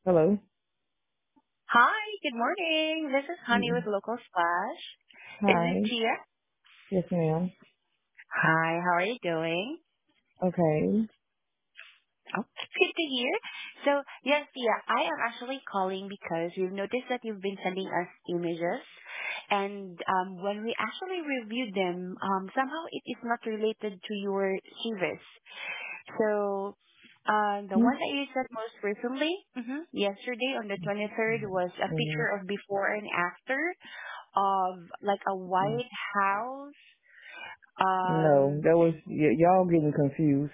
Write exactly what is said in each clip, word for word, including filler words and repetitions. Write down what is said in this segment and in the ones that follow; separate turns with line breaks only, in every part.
Hello.
Hi, good morning. This is Honey
Mm,
with Local Splash. Is this
Hi.
Tia?
Yes, ma'am.
Hi, how are you doing?
Okay.
Oh, good to hear. So, yes, Tia, I am actually calling because we've noticed that you've been sending us images, and um, when we actually reviewed them, um, somehow it is not related to your service. So, uh, the one that you said most recently, hmm yesterday on the twenty-third, was a
Mm-hmm.
picture of before and after of like a white house.
No,
Um,
that was y- y'all getting confused.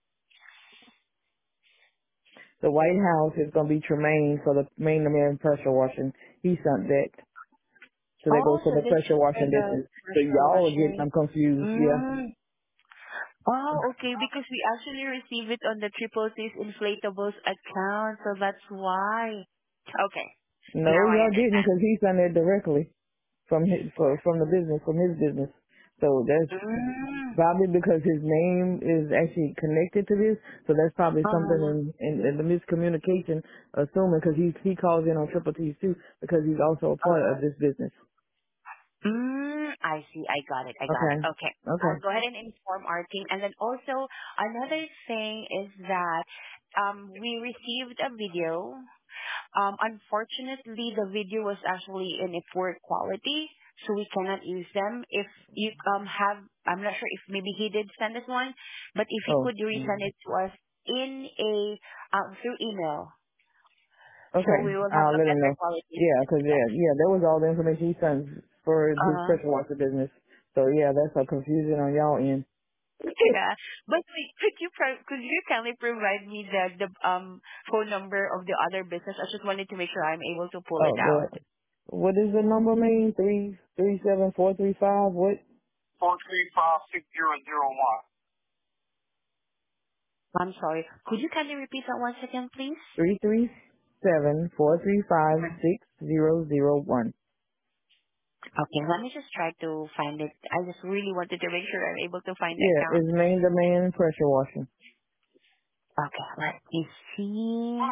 The White House is gonna be Tremaine for the main American pressure washing. He sent that, so that goes
oh,
for
so
the
this
pressure
is for
washing
the
business. So
pressure
y'all are getting
washing.
them confused. Yeah.
Mm. Oh, okay, because we actually receive it on the Triple C's inflatables account, so that's why. Okay,
No,
now I
y'all didn't,
understand.
because he sent it directly from his for, from the business from his business. So that's
Mm.
probably because his name is actually connected to this, so that's probably something
Uh-huh.
in, in, in the miscommunication, assuming because he he calls in on Triple T's too, because he's also a part
Uh-huh.
of this business.
Mm, I see. I got it. I got it.
Okay,
Okay.
okay.
I'll go ahead and inform our team. And then also another thing is that um, we received a video. Um, unfortunately, the video was actually in a poor quality, so we cannot use them. If you um have, I'm not sure if maybe he did send us one, but if he
Oh,
could resend it to us in a um, through email, so
okay.
we will have
I'll
a
let him
better
know.
quality.
Yeah, because
Yes.
yeah, yeah, that was all the information he sent for his
Uh-huh.
pressure washer business. So yeah, that's a confusion on y'all end.
Yeah, but wait, could you pro- could you kindly provide me the the um phone number of the other business? I just wanted to make sure I'm able to pull
Oh,
it
the
out.
what is the number, mean? Three three seven four three five. What?
Four three five six zero zero one. I'm sorry. Could you kindly repeat that once again, please?
Three three seven four three five six zero zero one.
Okay, let me just try to find it. I just really wanted to make sure I'm able to find the
Yeah,
account.
it's main demand pressure washing.
Okay, let me see.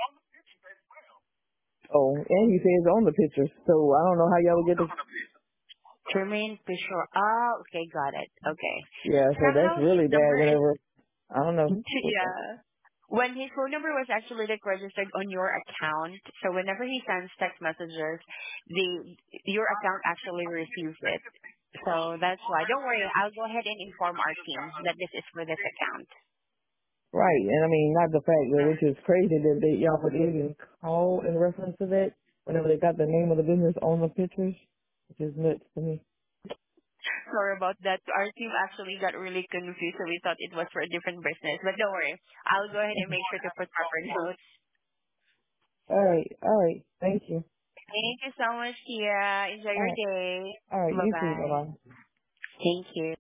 Oh, and he says on the pictures, so I don't know how y'all would get the.
Jermaine Pishore. Oh, okay, got it. Okay.
Yeah, so that's
Somehow his
really bad.
number is
Whenever I don't know. What the,
yeah. When his phone number was actually like registered on your account, so whenever he sends text messages, the your account actually receives it. So that's why. Don't worry, I'll go ahead and inform our team that this is for this account.
right, and I mean not the fact that which is crazy that they y'all would even call in reference to that whenever they got the name of the business on the pictures, which is nuts to me.
Sorry about that. Our team actually got really confused, so we thought it was for a different business. But don't worry, I'll go ahead and make sure to put proper notes.
All right, all right, thank you.
Thank you so much, Tia. Enjoy
All
your
right,
day.
all right,
Bye
you too. Bye
bye.
bye.
Thank you.